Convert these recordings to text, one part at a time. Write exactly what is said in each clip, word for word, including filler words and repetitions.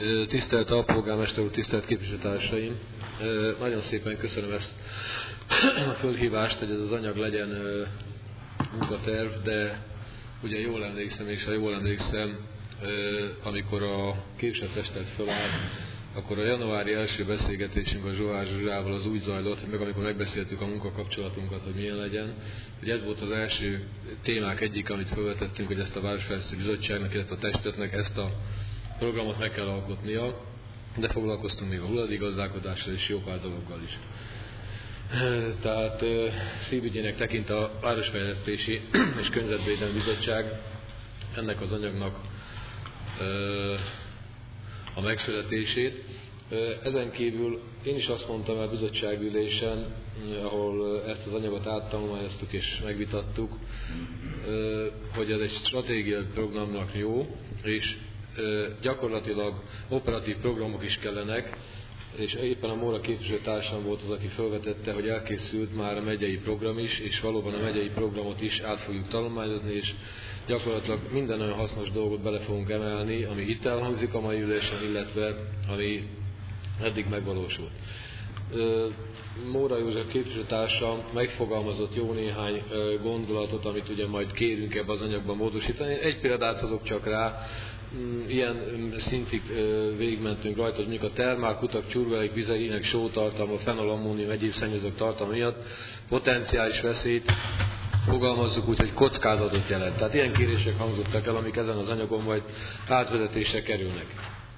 Tisztelt alpolgármester úr, tisztelt képviselőtársaim! Nagyon szépen köszönöm ezt a fölhívást, hogy ez az anyag legyen munkaterv, de ugye jól emlékszem, és ha jól emlékszem, amikor a képviselőtestület fölállt, akkor a januári első beszélgetésünk a Zsohár Zsuzsával az úgy zajlott, meg amikor megbeszéltük a munkakapcsolatunkat, hogy milyen legyen, hogy ez volt az első témák egyik, amit felvetettünk, hogy ezt a Városfejlesztő Bizottságnak, illetve a testületnek ezt a programot meg kell alkotnia, de foglalkoztunk még a hulladékgazdálkodással és jó pár dologgal is. Tehát szívügyének tekint a Városfejlesztési és Környezetvédelmi Bizottság ennek az anyagnak a megszületését. Ezen kívül én is azt mondtam a bizottságülésen, ahol ezt az anyagot áttanulmányoztuk és megvitattuk, hogy ez egy stratégiai programnak jó, és gyakorlatilag operatív programok is kellenek, és éppen a Móra képviselőtársam volt az, aki felvetette, hogy elkészült már a megyei program is, és valóban a megyei programot is át fogjuk tanulmányozni, és gyakorlatilag minden olyan hasznos dolgot bele fogunk emelni, ami itt elhangzik a mai ülésen, illetve ami eddig megvalósult. Móra József képviselőtársam megfogalmazott jó néhány gondolatot, amit ugye majd kérünk ebbe az anyagban módosítani. Egy példát hozok csak rá, ilyen szintig végigmentünk rajta, hogy mondjuk a termál, kutak, csurgáik vizeinek sótartalma, fenolammónium, egyéb szennyezők tartalma miatt potenciális veszélyt fogalmazzuk úgy, hogy kockázatot jelent. Tehát ilyen kérések hangzottak el, amik ezen az anyagon majd átvezetésre kerülnek.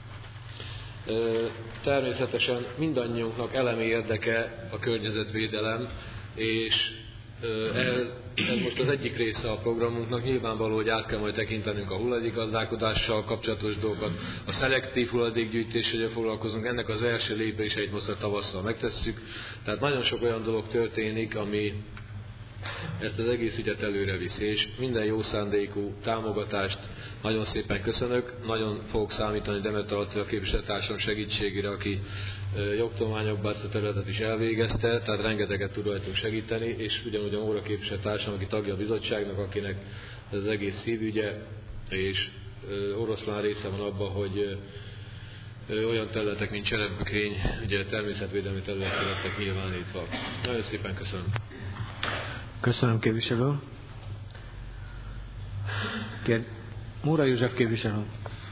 Természetesen mindannyiunknak elemi érdeke a környezetvédelem, és ez, ez most az egyik része a programunknak. Nyilvánvaló, hogy át kell majd tekintenünk a hulladékgazdálkodással kapcsolatos dolgokat, a szelektív hulladékgyűjtéssel foglalkozunk, ennek az első lépéseit most a tavasszal megtesszük. Tehát nagyon sok olyan dolog történik, ami ezt az egész ügyet előre viszi, és minden jó szándékú támogatást nagyon szépen köszönök. Nagyon fogok számítani Demeter Attila képviselőtársam segítségére, aki jogtudományokban ezt a területet is elvégezte, tehát rengeteget tud rajtunk segíteni, és ugyanúgy a Móra képviselőtársam, aki tagja a bizottságnak, akinek ez az egész szívügye, és oroszlán része van abban, hogy olyan területek, mint Cserebökény, ugye természetvédelmi területek lettek nyilvánítva. Nagyon szépen köszönöm. Köszönöm, képviselő. Kér... Móra József képviselő.